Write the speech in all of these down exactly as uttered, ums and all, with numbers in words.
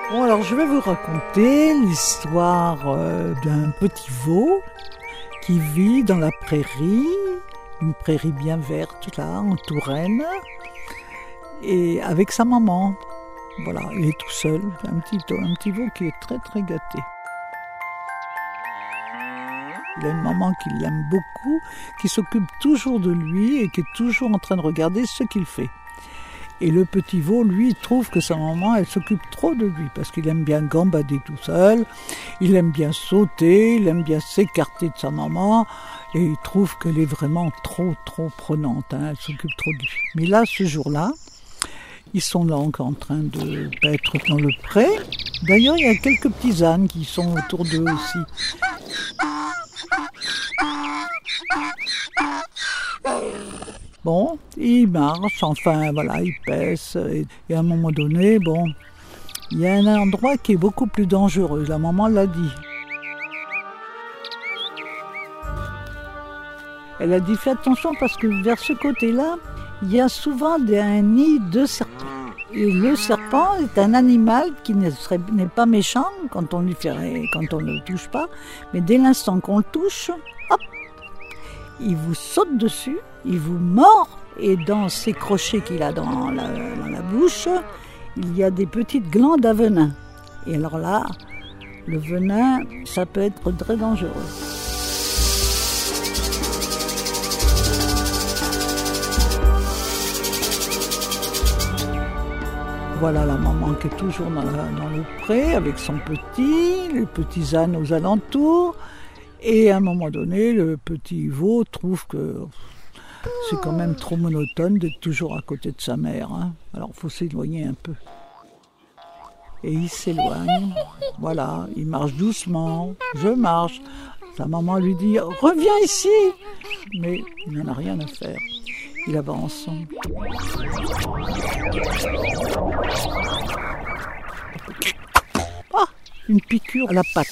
Bon, alors je vais vous raconter l'histoire euh, d'un petit veau qui vit dans la prairie, une prairie bien verte là, en Touraine, et avec sa maman. Voilà, il est tout seul, un petit, un petit veau qui est très très gâté. Il a une maman qui l'aime beaucoup, qui s'occupe toujours de lui et qui est toujours en train de regarder ce qu'il fait. Et le petit veau, lui, trouve que sa maman, elle s'occupe trop de lui parce qu'il aime bien gambader tout seul, il aime bien sauter, il aime bien s'écarter de sa maman et il trouve qu'elle est vraiment trop, trop prenante, hein, elle s'occupe trop de lui. Mais là, ce jour-là, ils sont là encore en train de paître dans le pré. D'ailleurs, il y a quelques petits ânes qui sont autour d'eux aussi. Bon, il marche, enfin voilà, il pèse, et, et à un moment donné, bon, il y a un endroit qui est beaucoup plus dangereux, la maman l'a dit. Elle a dit, fais attention parce que vers ce côté-là, il y a souvent des, un nid de serpents. Et le serpent est un animal qui ne serait, n'est pas méchant quand on lui fait, quand on ne le touche pas, mais dès l'instant qu'on le touche, hop, il vous saute dessus, il vous mord, et dans ces crochets qu'il a dans la, dans la bouche, il y a des petites glandes à venin. Et alors là, le venin, ça peut être très dangereux. Voilà la maman qui est toujours dans, la, dans le pré avec son petit, les petits ânes aux alentours. Et à un moment donné, le petit veau trouve que c'est quand même trop monotone d'être toujours à côté de sa mère. Hein. Alors il faut s'éloigner un peu. Et il s'éloigne. Voilà, il marche doucement. Je marche. Sa maman lui dit « Reviens ici !» Mais il n'en a rien à faire. Il avance. Ah, une piqûre à la patte.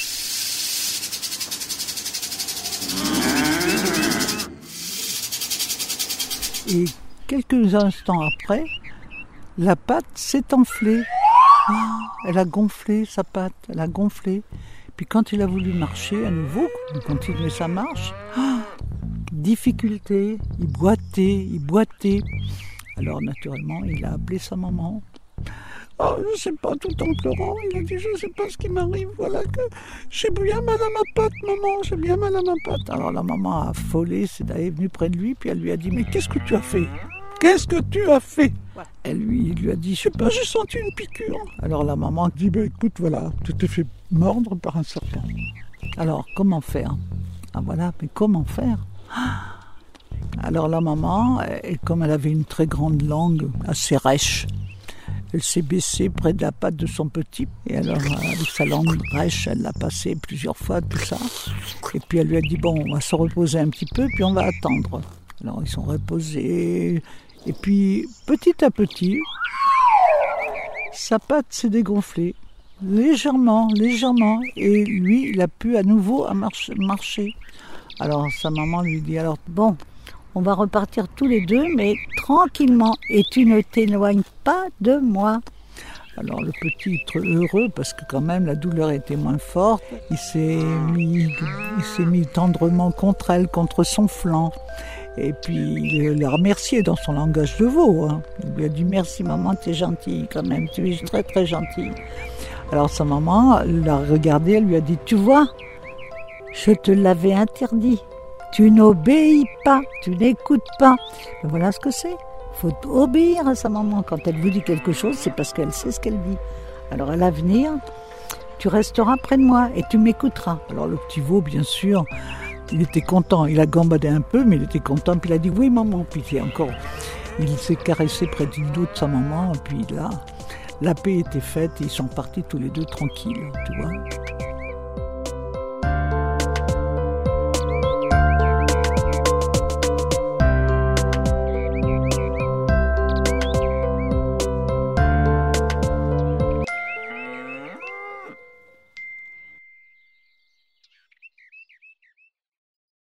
Et quelques instants après, la patte s'est enflée. Ah, elle a gonflé sa patte, elle a gonflé. Puis quand il a voulu marcher à nouveau, continuer sa marche, ah, difficulté, il boitait, il boitait. Alors naturellement, il a appelé sa maman. Oh, je ne sais pas, tout en pleurant, il a dit, je ne sais pas ce qui m'arrive, voilà que j'ai bien mal à ma patte, maman, j'ai bien mal à ma patte. Alors la maman a affolé, elle est venue près de lui, puis elle lui a dit, mais qu'est-ce que tu as fait ? Qu'est-ce que tu as fait ? Elle lui, lui a dit, je sais pas, j'ai senti une piqûre. Alors la maman dit, ben écoute, voilà, tu t'es fait mordre par un serpent. Alors, comment faire ? Ah voilà, mais comment faire ? Alors la maman, et comme elle avait une très grande langue, assez rêche, elle s'est baissée près de la patte de son petit. Et alors, avec sa langue rêche, elle l'a passé plusieurs fois, tout ça. Et puis elle lui a dit, bon, on va se reposer un petit peu, puis on va attendre. Alors ils sont reposés. Et puis, petit à petit, sa patte s'est dégonflée. Légèrement, légèrement. Et lui, il a pu à nouveau marcher. Alors sa maman lui dit, alors bon, on va repartir tous les deux, mais tranquillement, et tu ne t'éloignes pas de moi. Alors le petit est heureux, parce que quand même la douleur était moins forte, il s'est mis, il s'est mis tendrement contre elle, contre son flanc. Et puis il l'a remercié dans son langage de veau. Hein. Il lui a dit, merci maman, tu es gentille quand même, tu es très très gentille. Alors sa maman l'a regardé, elle lui a dit, tu vois, je te l'avais interdit. Tu n'obéis pas, tu n'écoutes pas. Mais voilà ce que c'est. Il faut obéir à sa maman. Quand elle vous dit quelque chose, c'est parce qu'elle sait ce qu'elle dit. Alors à l'avenir, tu resteras près de moi et tu m'écouteras. Alors le petit veau, bien sûr, il était content. Il a gambadé un peu, mais il était content. Puis il a dit, oui maman. Puis il, encore, il s'est caressé près du dos de sa maman. Et puis là, la paix était faite et ils sont partis tous les deux tranquilles, tu vois.